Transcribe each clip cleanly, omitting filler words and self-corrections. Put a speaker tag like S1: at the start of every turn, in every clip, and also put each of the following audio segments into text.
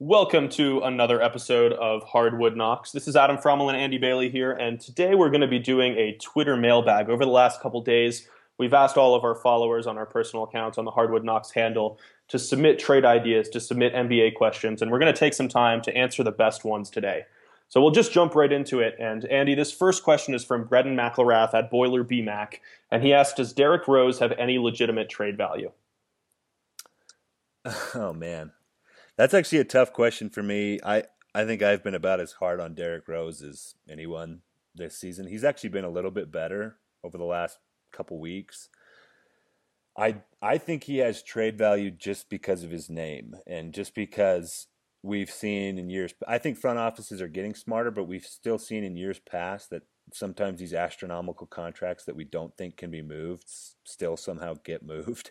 S1: Welcome to another episode of Hardwood Knocks. This is Adam Frommel and Andy Bailey here, and today we're going to be doing a Twitter mailbag. Over the last couple days, we've asked all of our followers on our personal accounts on the Hardwood Knocks handle to submit trade ideas, to submit NBA questions, and we're going to take some time to answer the best ones today. So we'll just jump right into it. And Andy, this first question is from Brendan McElrath at Boiler BMac, and he asks, does Derrick Rose have any legitimate trade value?
S2: Oh, man. That's actually a tough question for me. I think I've been about as hard on Derrick Rose as anyone this season. He's actually been a little bit better over the last couple weeks. I think he has trade value just because of his name and just because we've seen in years. I think front offices are getting smarter, but we've still seen in years past that sometimes these astronomical contracts that we don't think can be moved still somehow get moved.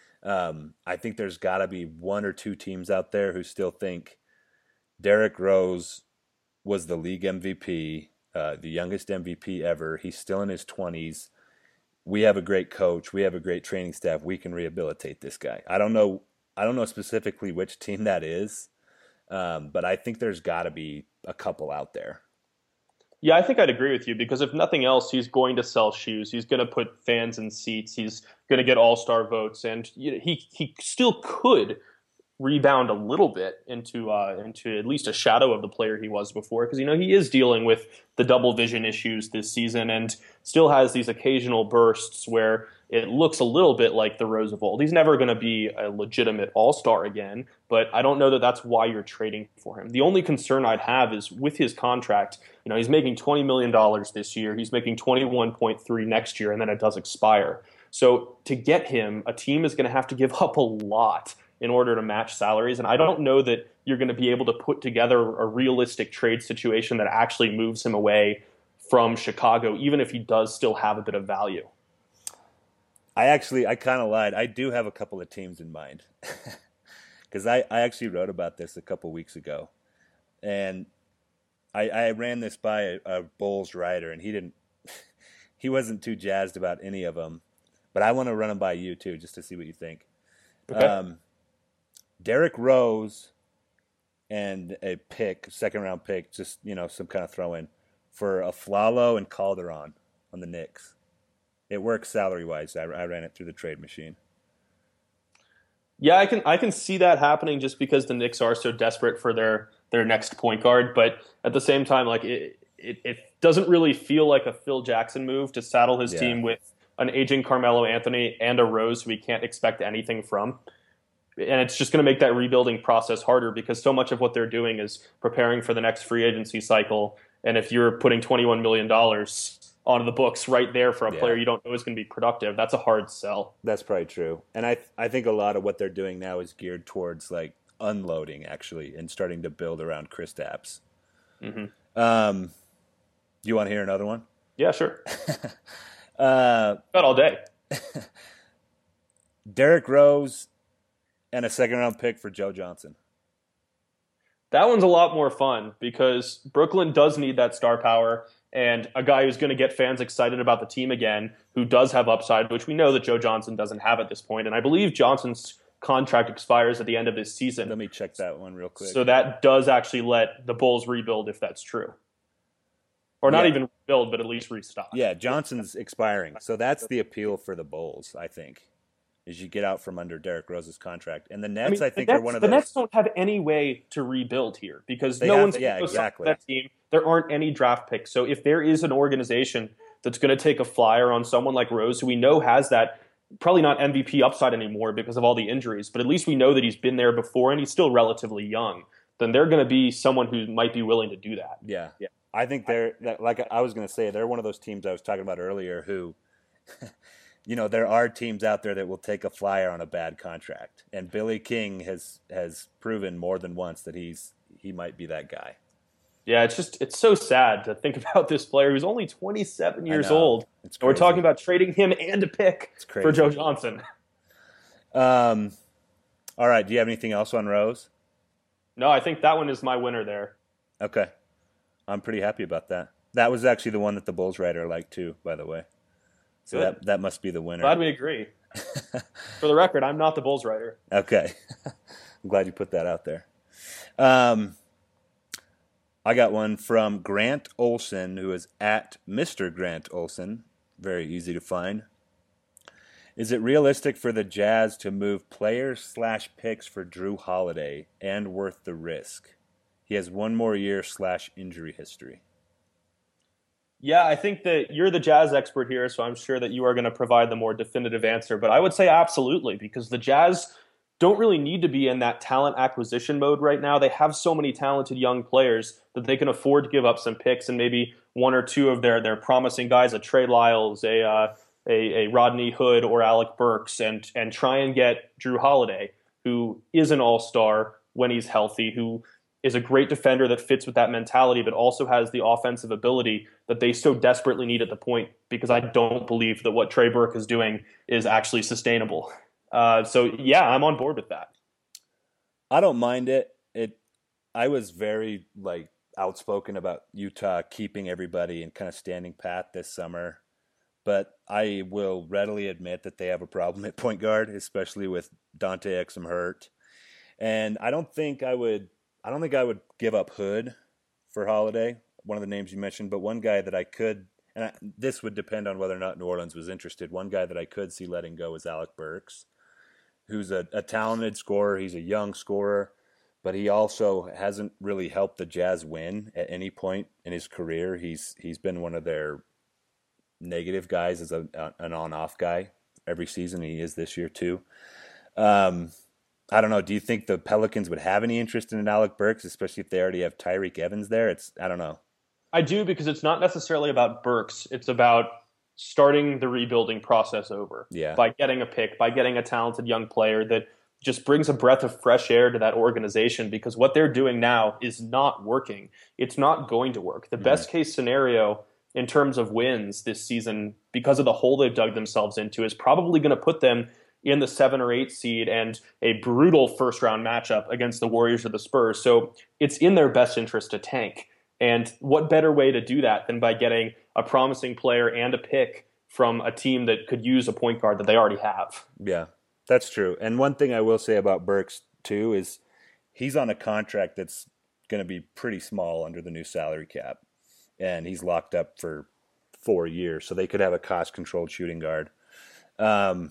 S2: I think there's got to be one or two teams out there who still think Derrick Rose was the league MVP, the youngest MVP ever. He's still in his 20s. We have a great coach. We have a great training staff. We can rehabilitate this guy. I don't know specifically which team that is, but I think there's got to be a couple out there.
S1: Yeah, I think I'd agree with you because if nothing else, he's going to sell shoes. He's going to put fans in seats. He's going to get all-star votes, and he still could rebound a little bit into at least a shadow of the player he was before because he is dealing with the double vision issues this season and still has these occasional bursts where it looks a little bit like the Rose of old. He's never going to be a legitimate all-star again, but I don't know that that's why you're trading for him. The only concern I'd have is with his contract. He's making $20 million this year. He's making 21.3 next year, and then it does expire. So to get him, a team is going to have to give up a lot in order to match salaries, and I don't know that you're going to be able to put together a realistic trade situation that actually moves him away from Chicago, even if he does still have a bit of value.
S2: I kind of lied. I do have a couple of teams in mind because I actually wrote about this a couple weeks ago, and I ran this by a Bulls writer, and he wasn't too jazzed about any of them, but I want to run them by you too, just to see what you think.
S1: Okay.
S2: Derrick Rose and a second round pick, just some kind of throw in for Afflalo and Calderon on the Knicks. It works salary wise. I ran it through the trade machine.
S1: Yeah, I can see that happening just because the Knicks are so desperate for their next point guard. But at the same time, like it doesn't really feel like a Phil Jackson move to saddle his team with an aging Carmelo Anthony and a Rose who we can't expect anything from. And it's just going to make that rebuilding process harder because so much of what they're doing is preparing for the next free agency cycle. And if you're putting $21 million onto the books right there for a player you don't know is going to be productive, that's a hard sell.
S2: That's probably true. And I think a lot of what they're doing now is geared towards like unloading actually and starting to build around Kristaps.
S1: Mm-hmm.
S2: You want to hear another one?
S1: Yeah, sure. About all day.
S2: Derrick Rose and a second round pick for Joe Johnson.
S1: That one's a lot more fun because Brooklyn does need that star power and a guy who's going to get fans excited about the team again, who does have upside, which we know that Joe Johnson doesn't have at this point. And I believe Johnson's contract expires at the end of this season.
S2: Let me check that one real quick.
S1: So that does actually let the Bulls rebuild if that's true. Or not even rebuild, but at least restock.
S2: Yeah, Johnson's expiring. So that's the appeal for the Bulls, I think, is you get out from under Derrick Rose's contract. And the Nets, I think, are one of those.
S1: The Nets don't have any way to rebuild here because no one's going to sign that team. There aren't any draft picks. So if there is an organization that's going to take a flyer on someone like Rose, who we know has that, probably not MVP upside anymore because of all the injuries, but at least we know that he's been there before and he's still relatively young, then they're going to be someone who might be willing to do that.
S2: Yeah. I think like I was going to say, they're one of those teams I was talking about earlier who, there are teams out there that will take a flyer on a bad contract. And Billy King has proven more than once that he might be that guy.
S1: Yeah, it's so sad to think about this player who's only 27 years old. And we're talking about trading him and a pick for Joe Johnson.
S2: All right, do you have anything else on Rose?
S1: No, I think that one is my winner there.
S2: Okay. I'm pretty happy about that. That was actually the one that the Bulls writer liked too, by the way. So that must be the winner.
S1: Glad we agree. For the record, I'm not the Bulls writer.
S2: Okay. I'm glad you put that out there. Um, I got one from Grant Olson, who is at Mr. Grant Olson. Very easy to find. Is it realistic for the Jazz to move players slash picks for Drew Holiday and worth the risk? He has one more year slash injury history.
S1: Yeah, I think that you're the Jazz expert here, so I'm sure that you are going to provide the more definitive answer. But I would say absolutely, because the Jazz don't really need to be in that talent acquisition mode right now. They have so many talented young players that they can afford to give up some picks and maybe one or two of their promising guys, a Trey Lyles, a Rodney Hood, or Alec Burks, and try and get Drew Holiday, who is an all-star when he's healthy, who is a great defender that fits with that mentality, but also has the offensive ability that they so desperately need at the point, because I don't believe that what Trey Burke is doing is actually sustainable. So yeah, I'm on board with that.
S2: I don't mind it. I was very outspoken about Utah keeping everybody and kind of standing pat this summer, but I will readily admit that they have a problem at point guard, especially with Dante Exum hurt. And I don't think I would give up Hood for Holiday, one of the names you mentioned, but one guy that I could, this would depend on whether or not New Orleans was interested. One guy that I could see letting go is Alec Burks, who's a talented scorer. He's a young scorer, but he also hasn't really helped the Jazz win at any point in his career. He's been one of their negative guys as an on-off guy every season. He is this year too. Um, I don't know. Do you think the Pelicans would have any interest in Alec Burks, especially if they already have Tyreek Evans there? I don't know.
S1: I do, because it's not necessarily about Burks. It's about starting the rebuilding process over
S2: Yeah.
S1: by getting a pick, by getting a talented young player that just brings a breath of fresh air to that organization, because what they're doing now is not working. It's not going to work. The
S2: Mm-hmm.
S1: best case scenario in terms of wins this season, because of the hole they've dug themselves into, is probably going to put them in the 7 or 8 seed and a brutal first round matchup against the Warriors or the Spurs. So it's in their best interest to tank. And what better way to do that than by getting a promising player and a pick from a team that could use a point guard that they already have?
S2: Yeah, that's true. And one thing I will say about Burks too is he's on a contract that's going to be pretty small under the new salary cap, and he's locked up for 4 years, so they could have a cost-controlled shooting guard. Um,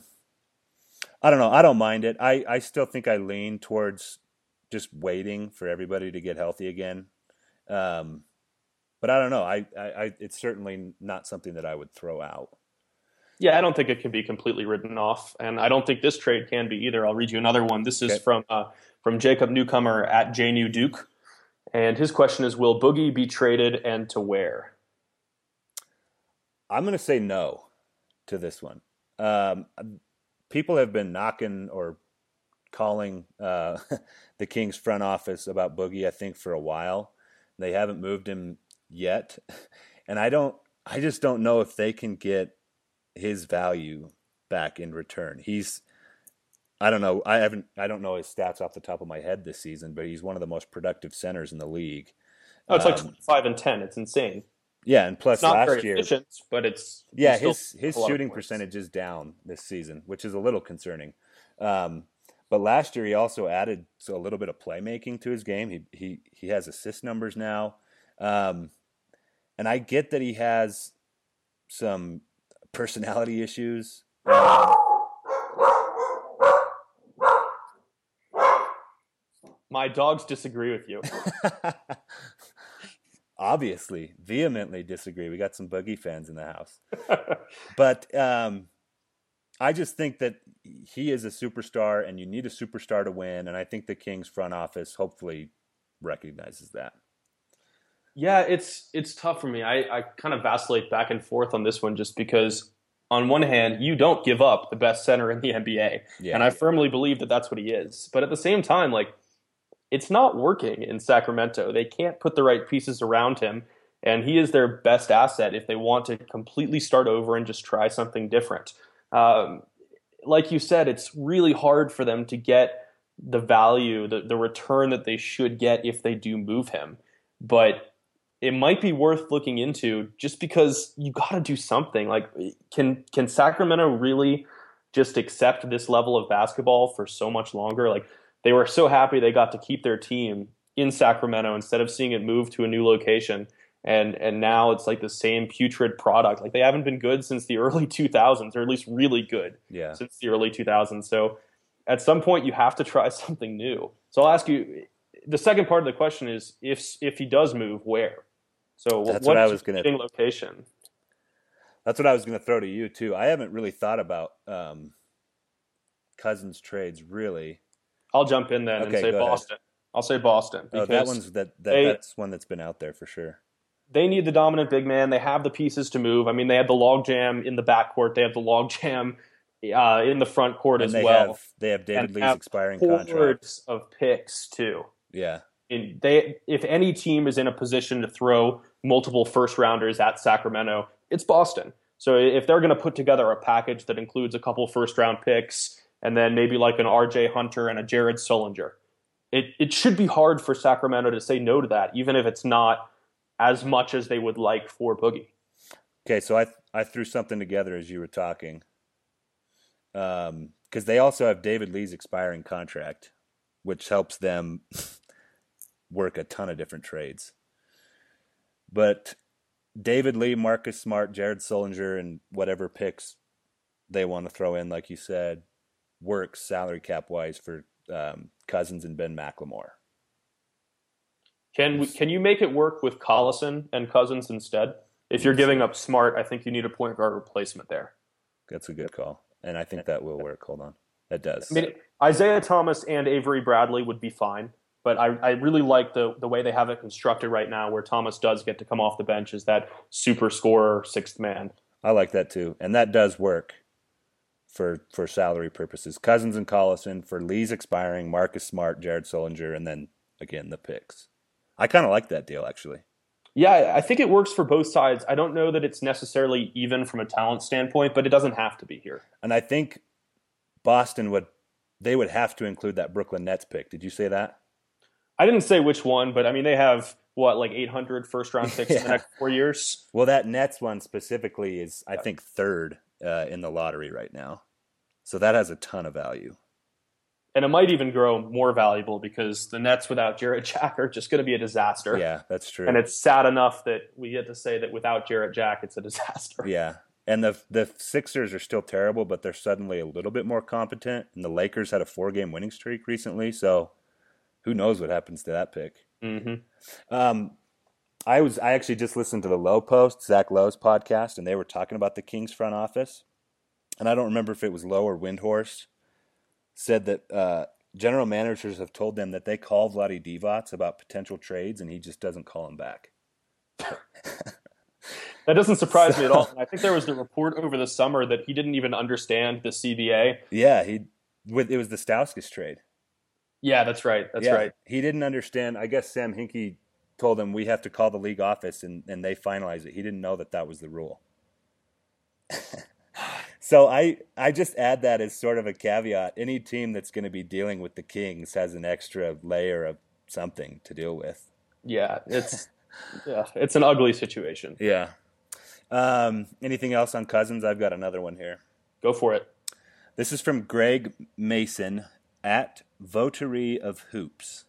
S2: I don't know. I don't mind it. I still think I lean towards just waiting for everybody to get healthy again. Um, but I don't know. It's certainly not something that I would throw out.
S1: Yeah, I don't think it can be completely written off, and I don't think this trade can be either. I'll read you another one. This is
S2: Okay.
S1: from Jacob Newcomer at JNew Duke, and his question is: Will Boogie be traded, and to where?
S2: I'm going to say no to this one. Um, People have been knocking or calling the Kings front office about Boogie, I think, for a while. They haven't moved him yet, and I just don't know if they can get his value back in return. I don't know. I don't know his stats off the top of my head this season, but he's one of the most productive centers in the league.
S1: Oh, it's like
S2: Um,
S1: 25 and 10. It's insane.
S2: yeah, and
S1: It's
S2: plus
S1: not very
S2: last year,
S1: efficient, but it's
S2: yeah,
S1: he's still
S2: his
S1: a lot of
S2: shooting
S1: points.
S2: percentage is down this season, which is a little concerning. Um, but last year he also added a little bit of playmaking to his game. He has assist numbers now, um, and I get that he has some personality issues.
S1: My dogs disagree with you.
S2: Obviously, vehemently disagree. We got some Boogie fans in the house, but I just think that he is a superstar, and you need a superstar to win. And I think the Kings front office hopefully recognizes that.
S1: Yeah, it's tough for me. I kind of vacillate back and forth on this one, just because on one hand, you don't give up the best center in the NBA. And
S2: Yeah,
S1: I firmly believe that that's what he is. But at the same time, like, it's not working in Sacramento. They can't put the right pieces around him, and he is their best asset if they want to completely start over and just try something different. Um, like you said, it's really hard for them to get the value, the return that they should get if they do move him. But it might be worth looking into, just because you got to do something. Like, can Sacramento really just accept this level of basketball for so much longer? Like, they were so happy they got to keep their team in Sacramento instead of seeing it move to a new location. And now it's like the same putrid product. Like they haven't been good since the early 2000s, or at least really good
S2: Yeah.
S1: since the early 2000s. So at some point you have to try something new. So I'll ask you, the second part of the question is if he does move, where? So
S2: That's what I
S1: what's
S2: was
S1: your
S2: gonna.
S1: fitting location?
S2: That's what I was gonna throw to you too. I haven't really thought about Cousins trades really.
S1: I'll jump in then and
S2: Okay,
S1: say
S2: go ahead.
S1: Boston. I'll say Boston
S2: Oh, that
S1: because
S2: one's
S1: they
S2: that's one that's been out there for sure.
S1: they need the dominant big man. They have the pieces to move. I mean, they have the logjam in the backcourt. They have the logjam in the front court
S2: And
S1: as well,
S2: they have
S1: and
S2: David
S1: they
S2: Lee's
S1: have
S2: expiring contract.
S1: hordes of picks too.
S2: Yeah.
S1: And if any team is in a position to throw multiple first rounders at Sacramento, it's Boston. So if they're going to put together a package that includes a couple first round picks and then maybe like an R.J. Hunter and a Jared Sullinger, it should be hard for Sacramento to say no to that, even if it's not as much as they would like for Boogie.
S2: Okay, so I threw something together as you were talking, because they also have David Lee's expiring contract, which helps them work a ton of different trades. But David Lee, Marcus Smart, Jared Sullinger, and whatever picks they want to throw in, like you said, works salary cap wise for Cousins and Ben McLemore.
S1: Can you make it work with Collison and Cousins instead? If you're giving up Smart, I think you need a point guard replacement there.
S2: That's a good call, and I think that will work. Hold on, that does.
S1: I mean, Isaiah Thomas and Avery Bradley would be fine, but I really like the way they have it constructed right now, where Thomas does get to come off the bench as that super scorer sixth man.
S2: I like that too, and that does work for salary purposes. Cousins and Collison for Lee's expiring, Marcus Smart, Jared Sullinger, and then again the picks. I kind of like that deal actually.
S1: Yeah, I think it works for both sides. I don't know that it's necessarily even from a talent standpoint, but it doesn't have to be here.
S2: And I think Boston would have to include that Brooklyn Nets pick. Did you say that?
S1: I didn't say which one, but I mean they have what, like 800 first round picks in the next 4 years.
S2: Well, that Nets one specifically is I think third in the lottery right now, so that has a ton of value.
S1: And it might even grow more valuable because the Nets without Jarrett Jack are just going to be a disaster.
S2: Yeah, that's true.
S1: And it's sad enough that we get to say that without Jarrett Jack, it's a disaster.
S2: Yeah. And the Sixers are still terrible, but they're suddenly a little bit more competent. And the Lakers had a 4-game winning streak recently, so who knows what happens to that pick.
S1: Mm-hmm.
S2: I actually just listened to the Lowe Post, Zach Lowe's podcast, and they were talking about the Kings front office. And I don't remember if it was Lowe or Windhorst, said that general managers have told them that they call Vlade Divac about potential trades, and he just doesn't call them back.
S1: That doesn't surprise me at all. And I think there was the report over the summer that he didn't even understand the CBA.
S2: Yeah, it was the Stauskas trade.
S1: Yeah, that's right. That's right.
S2: He didn't understand. I guess Sam Hinkie told him we have to call the league office, and they finalized it. He didn't know that was the rule. So I just add that as sort of a caveat. Any team that's going to be dealing with the Kings has an extra layer of something to deal with.
S1: Yeah, it's an ugly situation.
S2: Yeah. Anything else on Cousins? I've got another one here.
S1: Go for it.
S2: This is from Greg Mason at Votary of Hoops.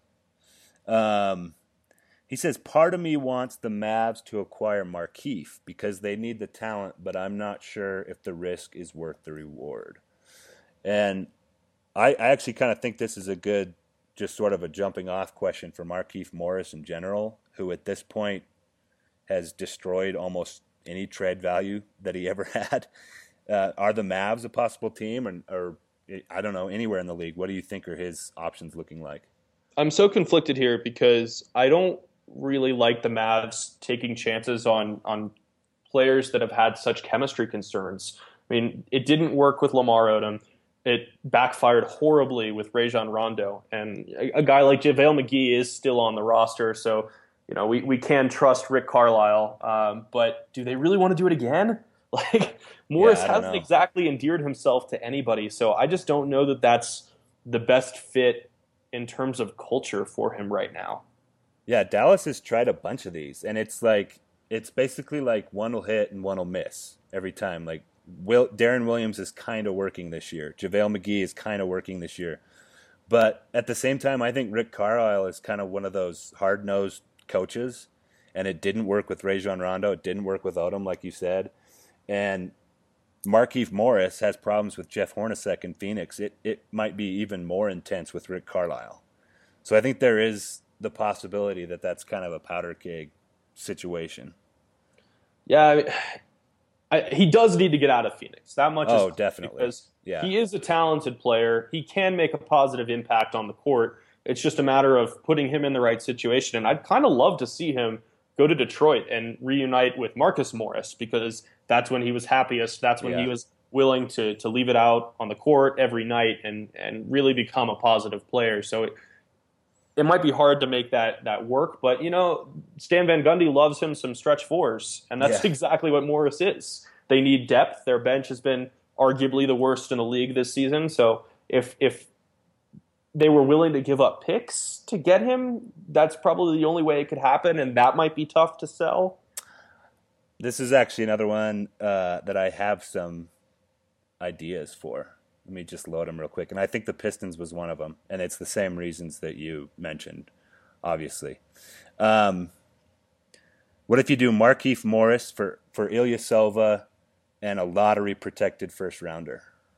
S2: He says, part of me wants the Mavs to acquire Markieff because they need the talent, but I'm not sure if the risk is worth the reward. And I actually kind of think this is a good, just sort of a jumping off question for Markieff Morris in general, who at this point has destroyed almost any trade value that he ever had. Are the Mavs a possible team, or I don't know, anywhere in the league? What do you think are his options looking like?
S1: I'm so conflicted here because I don't really like the Mavs taking chances on players that have had such chemistry concerns. I mean, it didn't work with Lamar Odom. It backfired horribly with Rajon Rondo. And a guy like JaVale McGee is still on the roster, so we can trust Rick Carlisle. But do they really want to do it again? Like, Morris hasn't exactly endeared himself to anybody, so I just don't know that that's the best fit in terms of culture for him right now.
S2: Yeah, Dallas has tried a bunch of these, and it's basically like one will hit and one will miss every time. Like Darren Williams is kind of working this year. JaVale McGee is kind of working this year. But at the same time, I think Rick Carlisle is kind of one of those hard nosed coaches, and it didn't work with Rajon Rondo. It didn't work with Odom, like you said, and Markieff Morris has problems with Jeff Hornacek in Phoenix. It might be even more intense with Rick Carlisle. So I think there is the possibility that that's kind of a powder keg situation.
S1: Yeah, he does need to get out of Phoenix. That much
S2: Oh,
S1: is
S2: definitely.
S1: because
S2: Yeah.
S1: he is a talented player. He can make a positive impact on the court. It's just a matter of putting him in the right situation. And I'd kind of love to see him go to Detroit and reunite with Marcus Morris because that's when he was happiest. That's when he
S2: Yeah.
S1: was willing to leave it out on the court every night and really become a positive player. So it might be hard to make that work, but Stan Van Gundy loves him some stretch fours, and that's
S2: Yeah.
S1: exactly what Morris is. They need depth. Their bench has been arguably the worst in the league this season. So if they were willing to give up picks to get him, that's probably the only way it could happen, and that might be tough to sell.
S2: This is actually another one that I have some ideas for. Let me just load them real quick. And I think the Pistons was one of them. And it's the same reasons that you mentioned, obviously. Um, what if you do Markieff Morris for Ilyasova and a lottery protected first rounder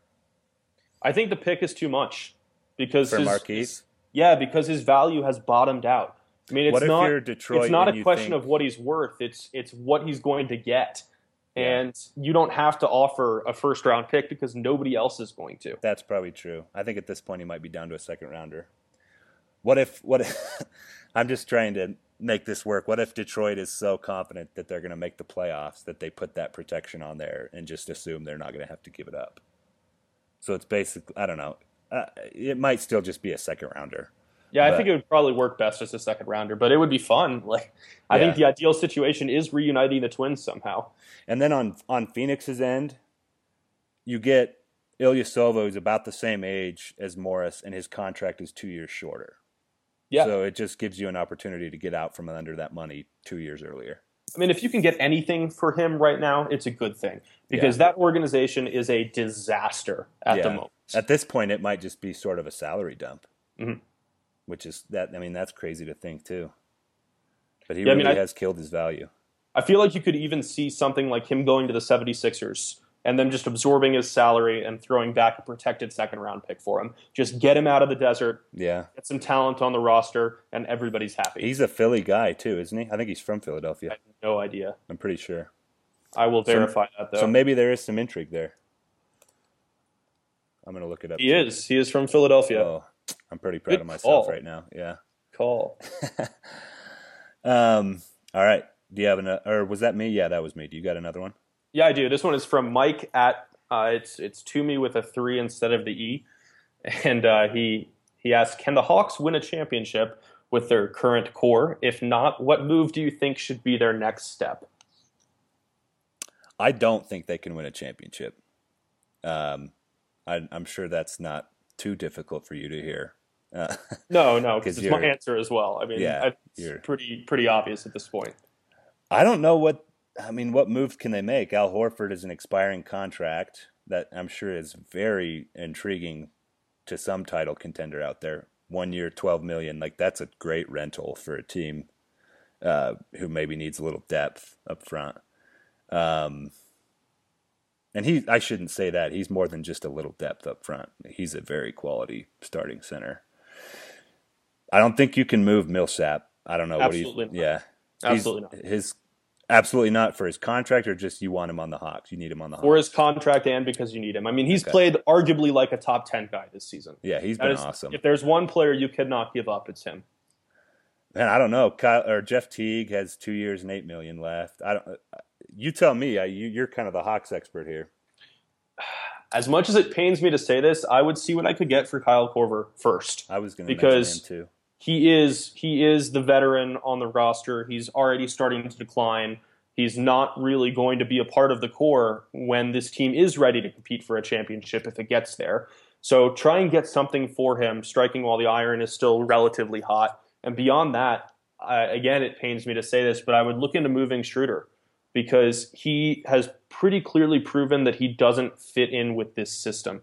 S1: I think the pick is too much because
S2: for
S1: his
S2: Markieff?
S1: because his value has bottomed out. I mean,
S2: What if you're Detroit
S1: it's not
S2: and
S1: a
S2: you
S1: question
S2: think,
S1: of what he's worth. It's what he's going to get.
S2: yeah,
S1: And you don't have to offer a first round pick because nobody else is going to.
S2: that's probably true. I think at this point he might be down to a second rounder. What if I'm just trying to make this work. What if Detroit is so confident that they're going to make the playoffs that they put that protection on there and just assume they're not going to have to give it up? So it's basically, I don't know. It might still just be a second rounder.
S1: Yeah, I
S2: But
S1: think it would probably work best as a second rounder, but it would be fun. Like, I think
S2: yeah.
S1: the ideal situation is reuniting the Twins somehow.
S2: And then on Phoenix's end, you get Ilyasova, who's about the same age as Morris, and his contract is 2 years shorter.
S1: Yeah,
S2: So it just gives you an opportunity to get out from under that money 2 years earlier.
S1: I mean, if you can get anything for him right now, it's a good thing because
S2: Yeah.
S1: that organization is a disaster at the
S2: Yeah.
S1: moment.
S2: At this point, it might just be sort of a salary dump,
S1: Mhm.
S2: which is that. I mean, that's crazy to think too. But he
S1: Yeah, I
S2: really
S1: mean,
S2: has killed his value.
S1: I feel like you could even see something like him going to the 76ers and then just absorbing his salary and throwing back a protected second round pick for him. Just get him out of the desert,
S2: Yeah.
S1: get some talent on the roster, and everybody's happy.
S2: He's a Philly guy too, isn't he? I think he's from
S1: I
S2: Philadelphia.
S1: have no idea.
S2: I'm pretty sure.
S1: I will
S2: So,
S1: verify that, though.
S2: so maybe there is some intrigue there. I'm going to look it up.
S1: He
S2: too.
S1: is. He is from Philadelphia.
S2: Oh, I'm pretty proud
S1: Good
S2: of myself
S1: call.
S2: right now. Yeah.
S1: Call.
S2: All right. Do you have another, or was that me? Yeah, that was me. Do you got another one?
S1: Yeah, I do. This one is from Mike at it's to me with a 3 instead of the E, and he asks, can the Hawks win a championship with their current core? If not, what move do you think should be their next step?
S2: I don't think they can win a championship. I'm sure that's not too difficult for you to hear.
S1: No, because
S2: 'Cause
S1: it's my
S2: you're-
S1: answer as well. I mean,
S2: yeah,
S1: it's
S2: you're.
S1: pretty obvious at this point.
S2: I don't know what. I mean, what moves can they make? Al Horford is an expiring contract that I'm sure is very intriguing to some title contender out there. 1 year, $12 million. Like that's a great rental for a team who maybe needs a little depth up front. Um, and I shouldn't say that. He's more than just a little depth up front. He's a very quality starting center. I don't think you can move Millsap. I don't know
S1: Absolutely not.
S2: Yeah,
S1: Absolutely not.
S2: Absolutely not for his contract, or just you want him on the Hawks. You need him on the Hawks.
S1: For his contract and because you need him. I mean, he's
S2: Okay.
S1: played arguably like a top 10 guy this season.
S2: Yeah, he's
S1: That
S2: been
S1: is,
S2: awesome.
S1: if there's one player you cannot give up, it's him.
S2: Man, I don't know. Jeff Teague has 2 years and $8 million left. I don't. You tell me. You're kind of the Hawks expert here.
S1: As much as it pains me to say this, I would see what I could get for Kyle Korver first.
S2: I was going to mention
S1: Because
S2: him too.
S1: he is the veteran on the roster. He's already starting to decline. He's not really going to be a part of the core when this team is ready to compete for a championship if it gets there. So try and get something for him, striking while the iron is still relatively hot. And beyond that, again, it pains me to say this, but I would look into moving Schroeder because he has pretty clearly proven that he doesn't fit in with this system.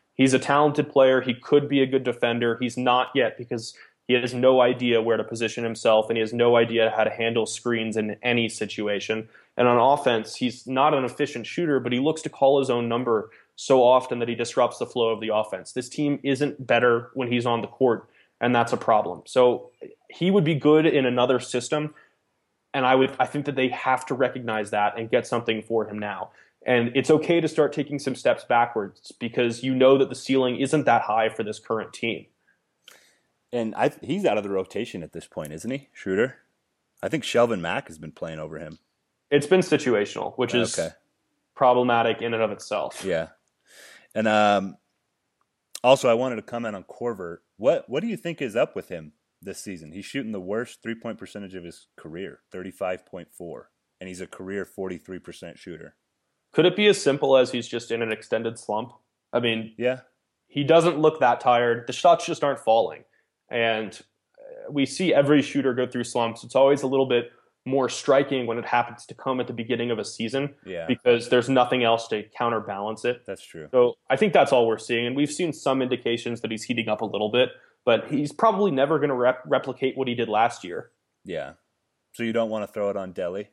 S1: He's a talented player. He could be a good defender. He's not yet because he has no idea where to position himself and he has no idea how to handle screens in any situation. And on offense, he's not an efficient shooter, but he looks to call his own number so often that he disrupts the flow of the offense. This team isn't better when he's on the court, and that's a problem. So he would be good in another system, and I think that they have to recognize that and get something for him now. And it's okay to start taking some steps backwards because you know that the ceiling isn't that high for this current team.
S2: And he's out of the rotation at this point, isn't he, Schroeder? I think Shelvin Mack has been playing over him.
S1: It's been situational, which is problematic in and of itself.
S2: Yeah. And also, I wanted to comment on Korver. What do you think is up with him this season? He's shooting the worst three-point percentage of his career, 35.4, and he's a career 43% shooter.
S1: Could it be as simple as he's just in an extended slump? I mean,
S2: yeah,
S1: he doesn't look that tired. The shots just aren't falling. And we see every shooter go through slumps. It's always a little bit more striking when it happens to come at the beginning of a season because there's nothing else to counterbalance it.
S2: That's true.
S1: So I think that's all we're seeing. And we've seen some indications that he's heating up a little bit, but he's probably never going to replicate what he did last year.
S2: Yeah. So you don't want to throw it on Delly?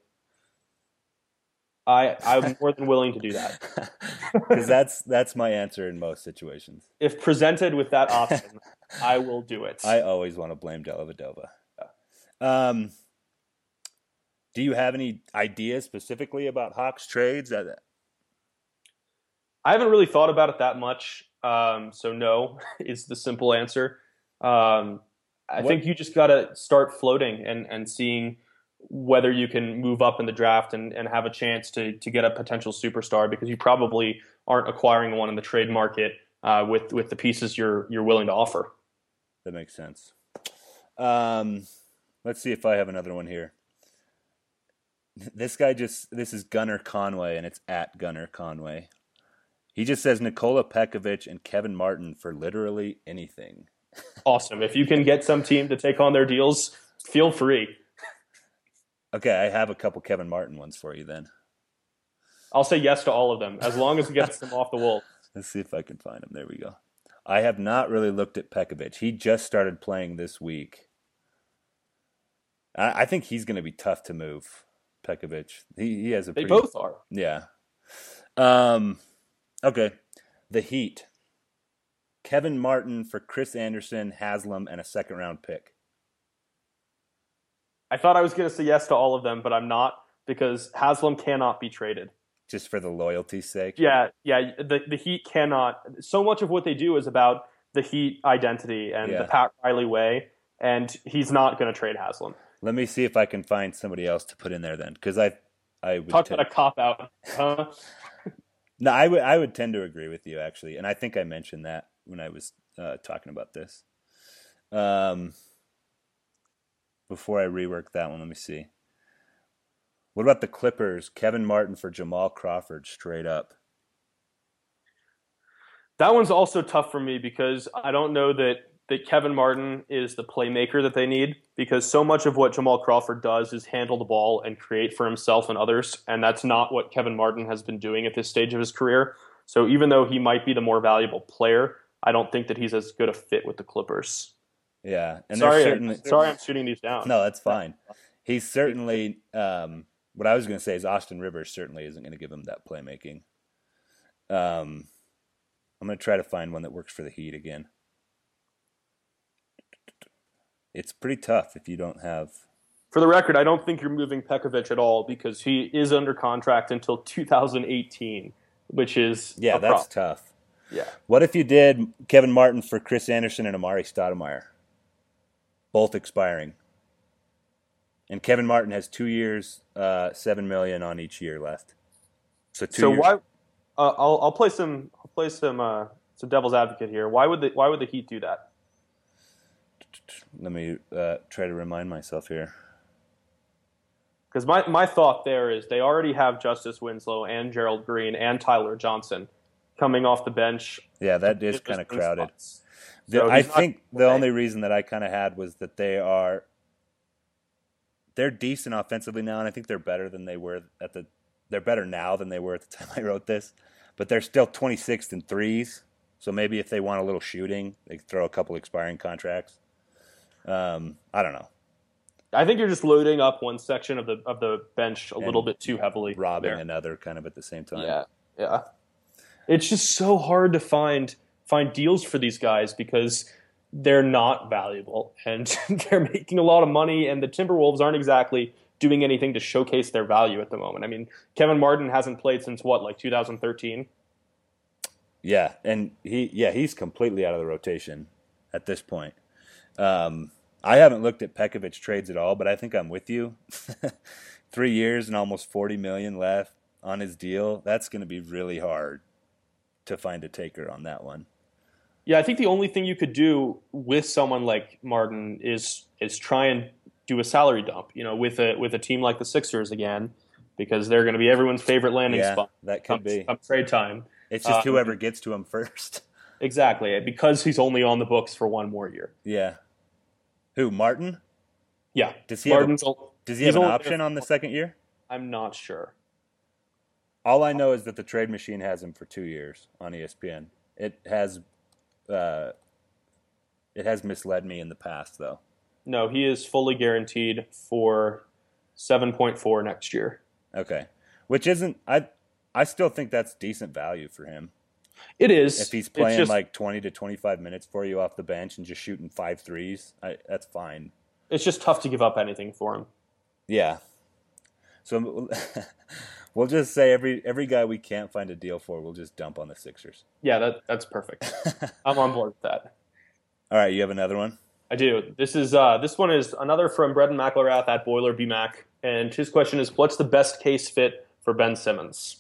S1: I'm more than willing to do that.
S2: Because that's my answer in most situations.
S1: If presented with that option, I will do it.
S2: I always want to blame Dellavedova. Yeah. Do you have any ideas specifically about Hawks trades?
S1: I haven't really thought about it that much. So no is the simple answer. I think you just got to start floating and seeing whether you can move up in the draft and have a chance to get a potential superstar, because you probably aren't acquiring one in the trade market with the pieces you're willing to offer.
S2: That makes sense. Let's see if I have another one here. This is Gunnar Conway, and it's at Gunnar Conway. He just says Nikola Pekovic and Kevin Martin for literally anything.
S1: Awesome. If you can get some team to take on their deals, feel free.
S2: Okay, I have a couple Kevin Martin ones for you then.
S1: I'll say yes to all of them, as long as it gets them off the Wolves.
S2: Let's see if I can find them. There we go. I have not really looked at Pekovic. He just started playing this week. I think he's going to be tough to move, Pekovic. He has a
S1: They both are.
S2: Yeah. Okay. The Heat. Kevin Martin for Chris Anderson, Haslam, and a second-round pick.
S1: I thought I was going to say yes to all of them, but I'm not, because Haslam cannot be traded.
S2: Just for the loyalty's sake?
S1: Yeah. The Heat cannot. So much of what they do is about the Heat identity and the Pat Riley way, and he's not going to trade Haslam.
S2: Let me see if I can find somebody else to put in there then, because I would
S1: talk about a cop-out. Huh?
S2: No, I would tend to agree with you, actually, and I think I mentioned that when I was talking about this. Before I rework that one, let me see. What about the Clippers? Kevin Martin for Jamal Crawford, straight up.
S1: That one's also tough for me because I don't know that Kevin Martin is the playmaker that they need, because so much of what Jamal Crawford does is handle the ball and create for himself and others, and that's not what Kevin Martin has been doing at this stage of his career. So even though he might be the more valuable player, I don't think that he's as good a fit with the Clippers.
S2: Yeah. And
S1: sorry, I'm shooting these down.
S2: No, that's fine. He's certainly what I was going to say is Austin Rivers certainly isn't going to give him that playmaking. I'm going to try to find one that works for the Heat again. It's pretty tough if you don't have...
S1: For the record, I don't think you're moving Pekovic at all, because he is under contract until 2018, which is
S2: that's
S1: problem.
S2: Tough.
S1: Yeah.
S2: What if you did Kevin Martin for Chris Anderson and Amari Stoudemire? Both expiring. And Kevin Martin has 2 years, $7 million on each year left. So years.
S1: Why? I'll play some devil's advocate here. Why would the Heat do that?
S2: Let me try to remind myself here.
S1: Because my thought there is they already have Justice Winslow and Gerald Green and Tyler Johnson coming off the bench.
S2: Yeah, that is kind of crowded. I think the only reason that I kind of had was that they're decent offensively now, and I think they're better than they were they're better now than they were at the time I wrote this. But they're still 26th in threes, So maybe if they want a little shooting, they throw a couple expiring contracts. I don't know.
S1: I think you're just loading up one section of the bench a little
S2: And
S1: bit too heavily
S2: robbing
S1: there.
S2: another kind of at the same time.
S1: Yeah, yeah. It's just so hard to find deals for these guys because they're not valuable and they're making a lot of money, and the Timberwolves aren't exactly doing anything to showcase their value at the moment. I mean, Kevin Martin hasn't played since what, like 2013?
S2: Yeah, and he's completely out of the rotation at this point. I haven't looked at Pekovic trades at all, but I think I'm with you. 3 years and almost $40 million left on his deal. That's going to be really hard to find a taker on that one.
S1: Yeah, I think the only thing you could do with someone like Martin is try and do a salary dump, with a team like the Sixers again, because they're going to be everyone's favorite landing spot.
S2: That could be.
S1: Come trade time.
S2: It's just whoever gets to him first.
S1: Exactly, because he's only on the books for one more year.
S2: Yeah. Who, Martin?
S1: Yeah.
S2: Does he have an option on the second year?
S1: I'm not sure.
S2: All I know is that the trade machine has him for 2 years on ESPN. It has misled me in the past, though.
S1: No, he is fully guaranteed for 7.4 next year.
S2: Okay, which isn't I still think that's decent value for him.
S1: It is.
S2: If he's playing like 20 to 25 minutes for you off the bench and just shooting 5 threes, that's fine.
S1: It's just tough to give up anything for him.
S2: Yeah. So we'll just say every guy we can't find a deal for, we'll just dump on the Sixers.
S1: Yeah, that's perfect. I'm on board with that.
S2: All right, you have another one?
S1: I do. This one is another from Brendan McElrath at Boiler BMac, and his question is, what's the best case fit for Ben Simmons?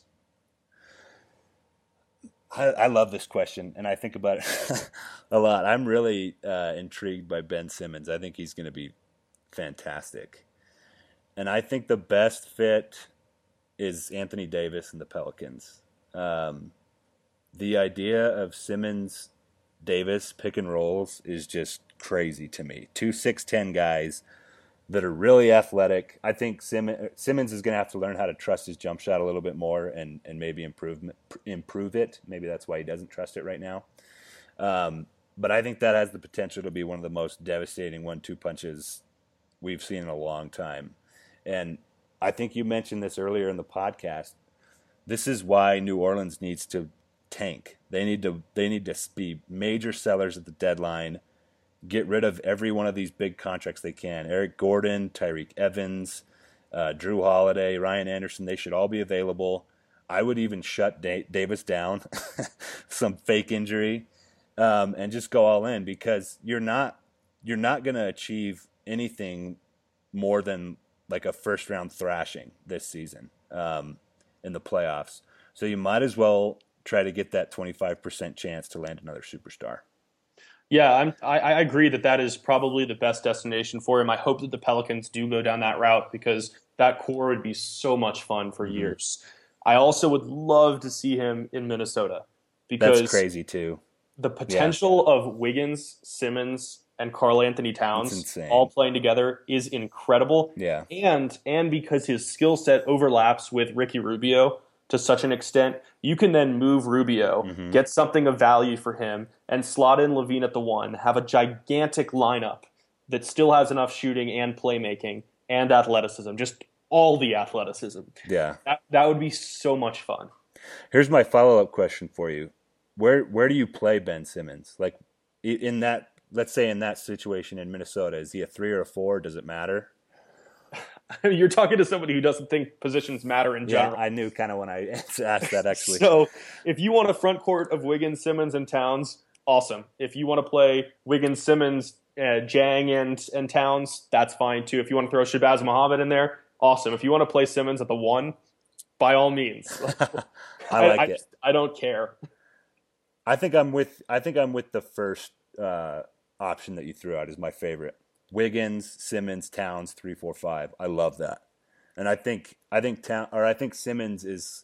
S2: I love this question, and I think about it a lot. I'm really intrigued by Ben Simmons. I think he's going to be fantastic. And I think the best fit is Anthony Davis and the Pelicans. The idea of Simmons-Davis pick and rolls is just crazy to me. 2 6'10" guys that are really athletic. I think Simmons is going to have to learn how to trust his jump shot a little bit more and maybe improve it. Maybe that's why he doesn't trust it right now. But I think that has the potential to be one of the most devastating 1-2 punches we've seen in a long time. And I think you mentioned this earlier in the podcast. This is why New Orleans needs to tank. They need to be major sellers at the deadline. Get rid of every one of these big contracts they can. Eric Gordon, Tyreke Evans, Drew Holiday, Ryan Anderson, they should all be available. I would even shut Davis down, some fake injury, and just go all in, because you're not going to achieve anything more than like a first-round thrashing this season in the playoffs. So you might as well try to get that 25% chance to land another superstar.
S1: Yeah, I agree that is probably the best destination for him. I hope that the Pelicans do go down that route, because that core would be so much fun for years. I also would love to see him in Minnesota, because
S2: that's crazy too.
S1: The potential of Wiggins, Simmons, and Karl Anthony Towns all playing together is incredible.
S2: Yeah.
S1: And because his skill set overlaps with Ricky Rubio to such an extent, you can then move Rubio, get something of value for him, and slot in LaVine at the 1, have a gigantic lineup that still has enough shooting and playmaking and athleticism, just all the athleticism.
S2: Yeah.
S1: That would be so much fun.
S2: Here's my follow-up question for you. Where do you play Ben Simmons? Like, in that, let's say in that situation in Minnesota, is he a 3 or a 4? Does it matter?
S1: You're talking to somebody who doesn't think positions matter in general.
S2: Yeah, I knew kind of when I asked that, actually.
S1: So if you want a front court of Wiggins, Simmons, and Towns, awesome. If you want to play Wiggins, Simmons, Jang, and Towns, that's fine too. If you want to throw Shabazz Muhammad in there, awesome. If you want to play Simmons at the 1, by all means.
S2: I like it.
S1: I don't care.
S2: I think I'm with the first option that you threw out is my favorite. Wiggins, Simmons, Towns, 3, 4, 5. I love that, and I think Simmons is,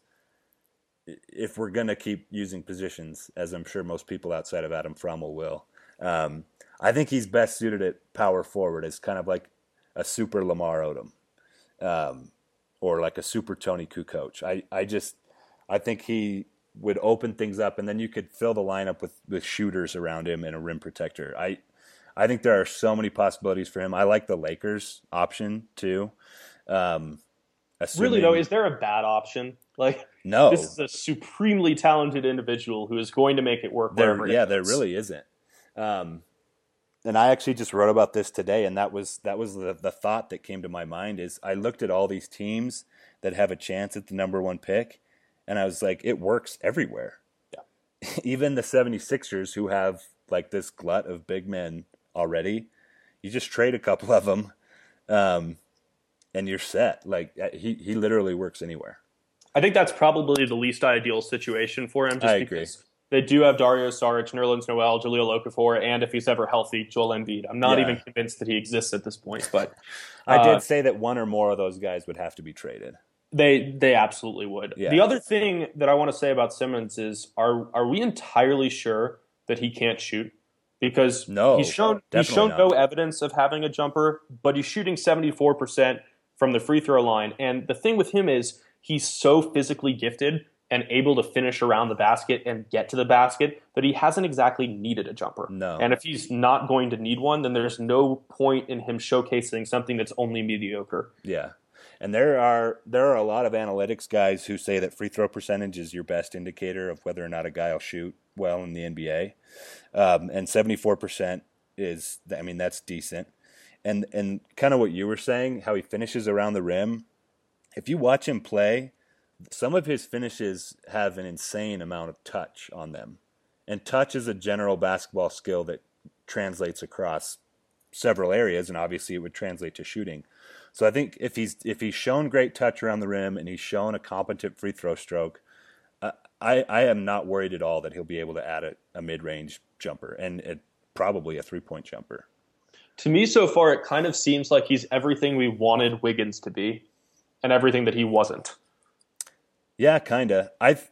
S2: if we're gonna keep using positions, as I'm sure most people outside of Adam Fromel will, I think he's best suited at power forward as kind of like a super Lamar Odom, or like a super Tony Kukoc. I think he would open things up, and then you could fill the lineup with shooters around him and a rim protector. I think there are so many possibilities for him. I like the Lakers option too.
S1: Really though, is there a bad option? Like,
S2: no,
S1: this is a supremely talented individual who is going to make it work wherever it is.
S2: There really isn't. And I actually just wrote about this today, and that was the thought that came to my mind. Is I looked at all these teams that have a chance at the number 1 pick, and I was like, it works everywhere.
S1: Yeah.
S2: Even the 76ers, who have like this glut of big men already, you just trade a couple of them, and you're set. Like, he literally works anywhere.
S1: I think that's probably the least ideal situation for him.
S2: I agree.
S1: They do have Dario Saric, Nerlens Noel, Jahlil Okafor, and if he's ever healthy, Joel Embiid. I'm not even convinced that he exists at this point. But
S2: I did say that one or more of those guys would have to be traded.
S1: They absolutely would. Yeah. The other thing that I want to say about Simmons is, are we entirely sure that he can't shoot? Because he's shown no evidence of having a jumper, but he's shooting 74% from the free throw line. And the thing with him is he's so physically gifted and able to finish around the basket and get to the basket that he hasn't exactly needed a jumper.
S2: No.
S1: And if he's not going to need one, then there's no point in him showcasing something that's only mediocre.
S2: Yeah. And there are a lot of analytics guys who say that free throw percentage is your best indicator of whether or not a guy will shoot well in the NBA. And 74% is, I mean, that's decent. And kind of what you were saying, how he finishes around the rim. If you watch him play, some of his finishes have an insane amount of touch on them. And touch is a general basketball skill that translates across several areas, and obviously it would translate to shooting. So I think if he's shown great touch around the rim and he's shown a competent free throw stroke, I am not worried at all that he'll be able to add a mid-range jumper and probably a three-point jumper.
S1: To me, so far, it kind of seems like he's everything we wanted Wiggins to be and everything that he wasn't.
S2: Yeah, kind of.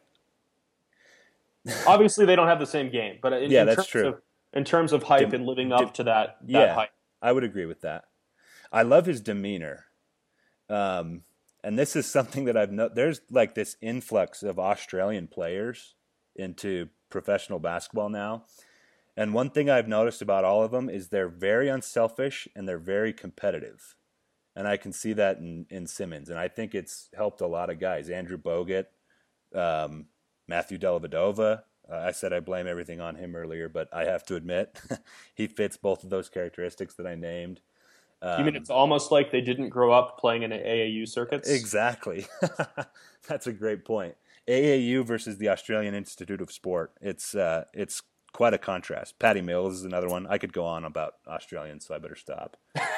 S1: Obviously, they don't have the same game, but
S2: that's true.
S1: In terms of hype and living up to that hype.
S2: I would agree with that. I love his demeanor. And this is something that I've noticed. There's like this influx of Australian players into professional basketball now. And one thing I've noticed about all of them is they're very unselfish and they're very competitive. And I can see that in Simmons. And I think it's helped a lot of guys. Andrew Bogut, Matthew Dellavedova. I said I blame everything on him earlier, but I have to admit he fits both of those characteristics that I named.
S1: You mean it's almost like they didn't grow up playing in AAU circuits?
S2: Exactly. That's a great point. AAU versus the Australian Institute of Sport. It's quite a contrast. Patty Mills is another one. I could go on about Australians, so I better stop.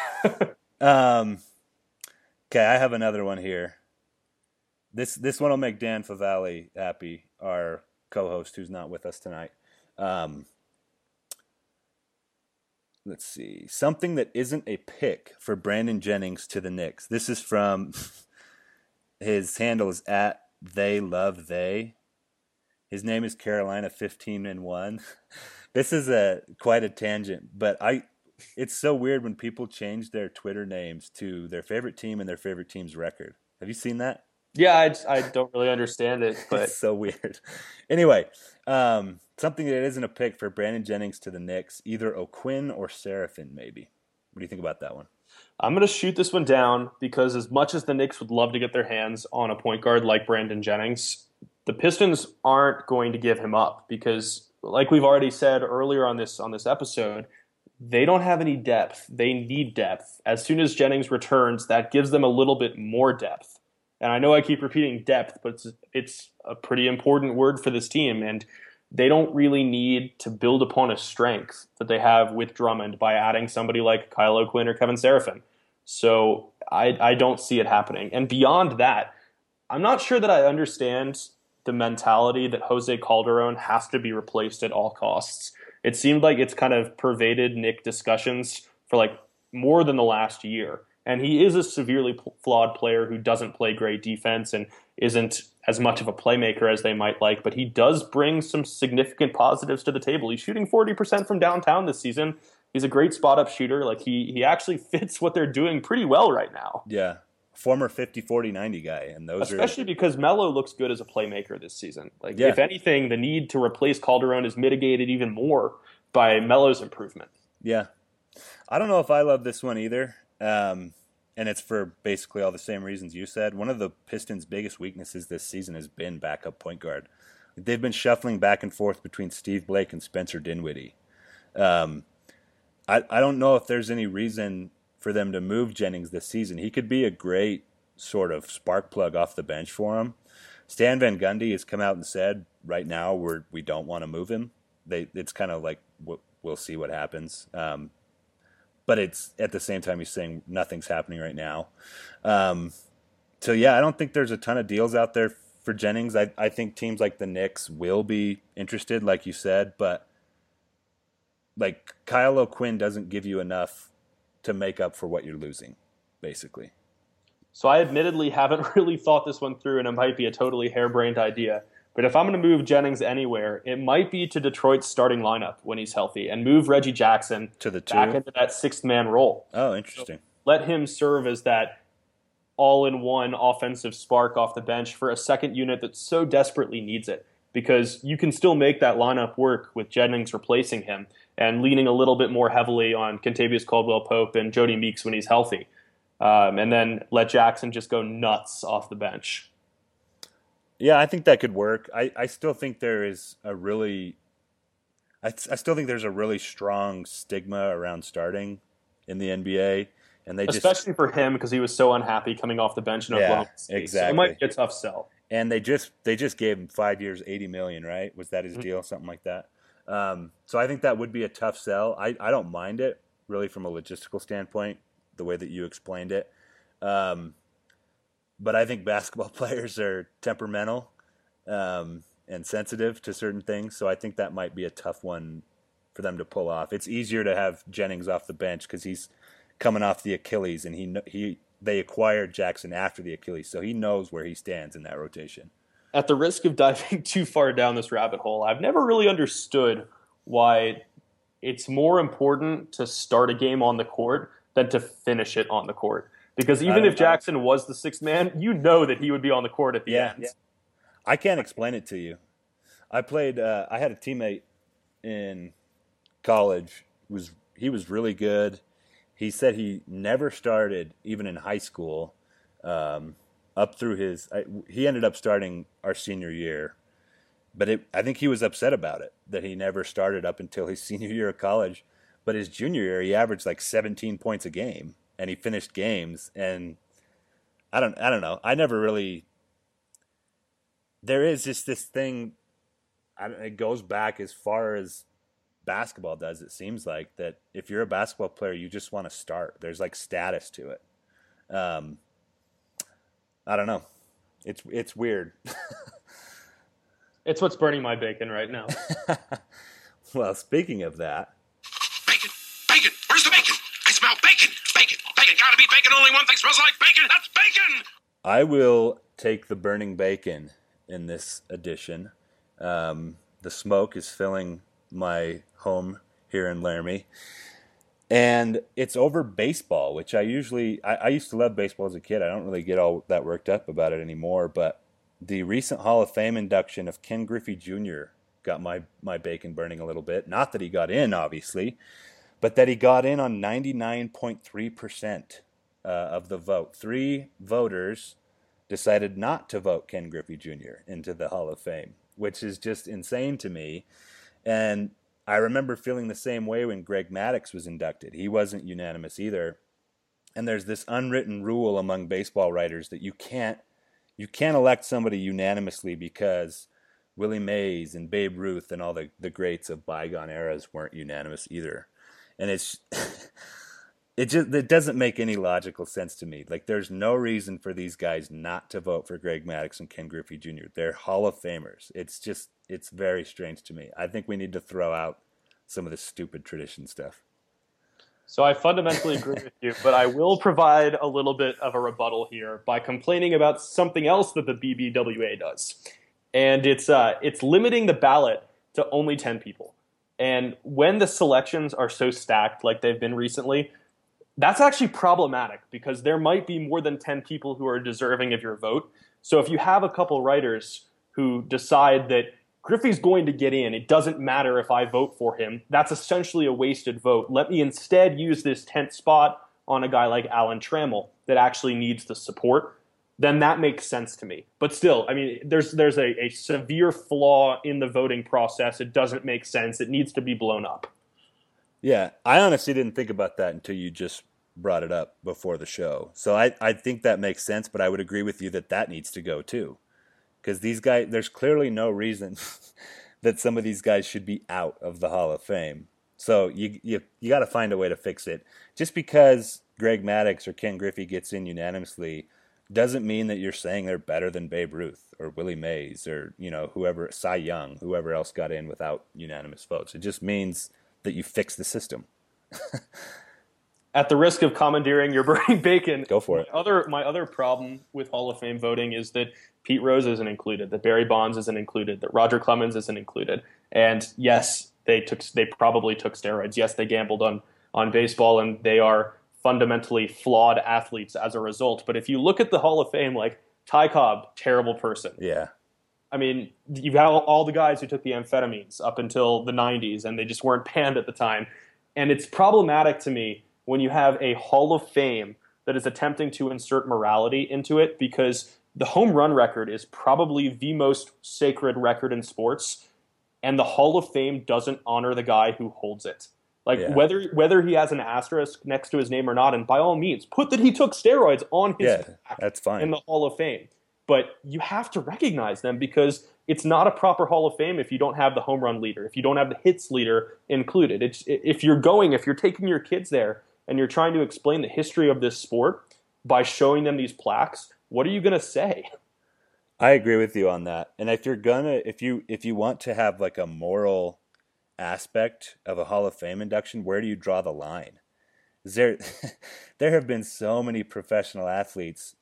S2: Okay, I have another one here. This one will make Dan Favale happy, our co-host who's not with us tonight. Let's see. Something that isn't a pick for Brandon Jennings to the Knicks. This is from, his handle is @TheyLoveThey. His name is Carolina15-1. This is quite a tangent, but it's so weird when people change their Twitter names to their favorite team and their favorite team's record. Have you seen that?
S1: Yeah, I don't really understand it, but
S2: it's so weird. Anyway, something that isn't a pick for Brandon Jennings to the Knicks, either O'Quinn or Seraphin, maybe. What do you think about that one?
S1: I'm going to shoot this one down because as much as the Knicks would love to get their hands on a point guard like Brandon Jennings, the Pistons aren't going to give him up because, like we've already said earlier on this episode, they don't have any depth. They need depth. As soon as Jennings returns, that gives them a little bit more depth. And I know I keep repeating depth, but it's a pretty important word for this team. And they don't really need to build upon a strength that they have with Drummond by adding somebody like Kyle O'Quinn or Kevin Seraphin. So I don't see it happening. And beyond that, I'm not sure that I understand the mentality that Jose Calderon has to be replaced at all costs. It seemed like it's kind of pervaded Knick discussions for like more than the last year. And he is a severely flawed player who doesn't play great defense and isn't as much of a playmaker as they might like, but he does bring some significant positives to the table. He's shooting 40% from downtown this season. He's a great spot-up shooter. Like he actually fits what they're doing pretty well right now.
S2: Yeah, former 50, 40, 90 guy, and those
S1: Especially because Melo looks good as a playmaker this season. Like,
S2: yeah,
S1: if anything, the need to replace Calderon is mitigated even more by Melo's improvement.
S2: yeah. I don't know if I love this one either. And it's for basically all the same reasons you said. One of the Pistons' biggest weaknesses this season has been backup point guard. They've been shuffling back and forth between Steve Blake and Spencer Dinwiddie. Um, I don't know if there's any reason for them to move Jennings this season. He could be a great sort of spark plug off the bench for him. Stan Van Gundy has come out and said right now we don't want to move him. It's kind of like we'll see what happens. But it's at the same time he's saying nothing's happening right now. So yeah, I don't think there's a ton of deals out there for Jennings. I think teams like the Knicks will be interested, like you said, but like Kyle O'Quinn doesn't give you enough to make up for what you're losing, basically.
S1: So I admittedly haven't really thought this one through, and it might be a totally harebrained idea. But if I'm going to move Jennings anywhere, it might be to Detroit's starting lineup when he's healthy and move Reggie Jackson
S2: to the
S1: back into that sixth-man role.
S2: Oh, interesting.
S1: So let him serve as that all-in-one offensive spark off the bench for a second unit that so desperately needs it, because you can still make that lineup work with Jennings replacing him and leaning a little bit more heavily on Kentavious Caldwell-Pope and Jody Meeks when he's healthy. And then let Jackson just go nuts off the bench.
S2: Yeah, I think that could work. I still think there is a really, I still think there's a really strong stigma around starting in the NBA, and
S1: especially for him because he was so unhappy coming off the bench in Oklahoma State.
S2: Exactly.
S1: So it might be a tough sell.
S2: And they just gave him 5 years, $80 million, right? Was that his deal, something like that? So I think that would be a tough sell. I don't mind it really from a logistical standpoint, the way that you explained it. But I think basketball players are temperamental and sensitive to certain things, so I think that might be a tough one for them to pull off. It's easier to have Jennings off the bench because he's coming off the Achilles, and they acquired Jackson after the Achilles, so he knows where he stands in that rotation.
S1: At the risk of diving too far down this rabbit hole, I've never really understood why it's more important to start a game on the court than to finish it on the court. Because even if Jackson was the sixth man, you know that he would be on the court at the end. Yeah.
S2: I can't explain it to you. I had a teammate in college. He was really good. He said he never started, even in high school, up through he ended up starting our senior year. But I think he was upset about it, that he never started up until his senior year of college. But his junior year, he averaged like 17 points a game. And he finished games, and I don't know. I never really. There is just this thing. It goes back as far as basketball does. It seems like that if you're a basketball player, you just want to start. There's like status to it. I don't know. It's weird.
S1: It's what's burning my bacon right now.
S2: Well, speaking of that.
S3: Bacon! Where's the bacon? I smell bacon! Bacon! Bacon! Gotta be bacon! Only one thing smells like bacon! That's bacon!
S2: I will take the burning bacon in this edition. The smoke is filling my home here in Laramie. And it's over baseball, which I used to love baseball as a kid. I don't really get all that worked up about it anymore. But the recent Hall of Fame induction of Ken Griffey Jr. got my bacon burning a little bit. Not that he got in, obviously, but that he got in on 99.3% of the vote. 3 voters decided not to vote Ken Griffey Jr. into the Hall of Fame, which is just insane to me. And I remember feeling the same way when Greg Maddux was inducted. He wasn't unanimous either. And there's this unwritten rule among baseball writers that you can't elect somebody unanimously because Willie Mays and Babe Ruth and all the greats of bygone eras weren't unanimous either. And it doesn't make any logical sense to me. Like, there's no reason for these guys not to vote for Greg Maddux and Ken Griffey Jr. They're Hall of Famers. It's very strange to me. I think we need to throw out some of the stupid tradition stuff.
S1: So I fundamentally agree with you, but I will provide a little bit of a rebuttal here by complaining about something else that the BBWA does. And it's limiting the ballot to only 10 people. And when the selections are so stacked like they've been recently, That's actually problematic because there might be more than 10 people who are deserving of your vote. So if you have a couple writers who decide that Griffey's going to get in, it doesn't matter if I vote for him, that's essentially a wasted vote. Let me instead use this 10th spot on a guy like Alan Trammell that actually needs the support. Then that makes sense to me. But still, I mean, there's a severe flaw in the voting process. It doesn't make sense. It needs to be blown up.
S2: Yeah, I honestly didn't think about that until you just brought it up before the show. So I think that makes sense, but I would agree with you that needs to go too. Because these guys, there's clearly no reason that some of these guys should be out of the Hall of Fame. So you got to find a way to fix it. Just because Greg Maddux or Ken Griffey gets in unanimously doesn't mean that you're saying they're better than Babe Ruth or Willie Mays or, whoever, Cy Young, whoever else got in without unanimous votes. It just means that you fix the system.
S1: At the risk of commandeering your burning bacon,
S2: go for it.
S1: My other problem with Hall of Fame voting is that Pete Rose isn't included, that Barry Bonds isn't included, that Roger Clemens isn't included. And yes, they probably took steroids. Yes, they gambled on baseball, and they are fundamentally flawed athletes as a result. But if you look at the Hall of Fame, like Ty Cobb, terrible person.
S2: Yeah.
S1: I mean, you've got all the guys who took the amphetamines up until the 90s, and they just weren't banned at the time. And it's problematic to me when you have a Hall of Fame that is attempting to insert morality into it, because the home run record is probably the most sacred record in sports, and the Hall of Fame doesn't honor the guy who holds it. Like, yeah. whether he has an asterisk next to his name or not, and by all means, put that he took steroids on his back
S2: that's fine.
S1: In the Hall of Fame. But you have to recognize them, because it's not a proper Hall of Fame if you don't have the home run leader, if you don't have the hits leader included. If you're taking your kids there and you're trying to explain the history of this sport by showing them these plaques, what are you going to say?
S2: I agree with you on that. And if you want to have like a moral aspect of a Hall of Fame induction, where do you draw the line? There have been so many professional athletes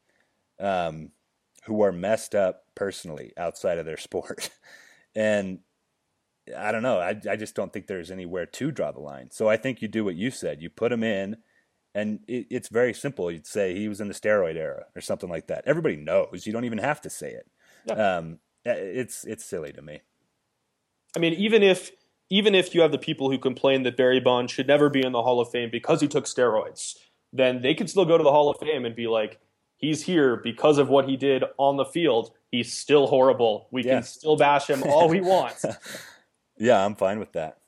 S2: who are messed up personally outside of their sport. And I don't know. I just don't think there's anywhere to draw the line. So I think you do what you said. You put him in, and it's very simple. You'd say he was in the steroid era or something like that. Everybody knows. You don't even have to say it. Yeah. It's silly to me.
S1: I mean, even if you have the people who complain that Barry Bonds should never be in the Hall of Fame because he took steroids, then they could still go to the Hall of Fame and be like, he's here because of what he did on the field. He's still horrible. We can still bash him all we want.
S2: Yeah, I'm fine with that.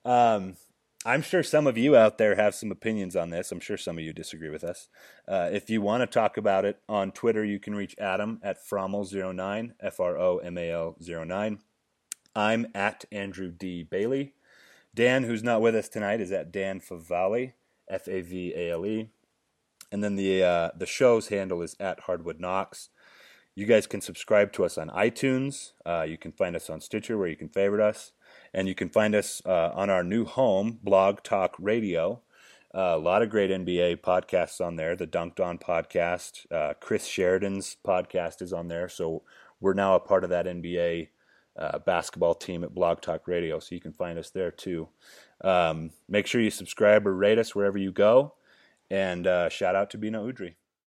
S2: I'm sure some of you out there have some opinions on this. I'm sure some of you disagree with us. If you want to talk about it on Twitter, you can reach Adam at Fromal09, Fromal09. I'm at Andrew D. Bailey. Dan, who's not with us tonight, is at Dan Favale, Favale. And then the show's handle is at Hardwood Knocks. You guys can subscribe to us on iTunes. You can find us on Stitcher, where you can favorite us. And you can find us on our new home, Blog Talk Radio. A lot of great NBA podcasts on there. The Dunked On podcast. Chris Sheridan's podcast is on there. So we're now a part of that NBA basketball team at Blog Talk Radio. So you can find us there too. Make sure you subscribe or rate us wherever you go. And shout out to Bino Udrih.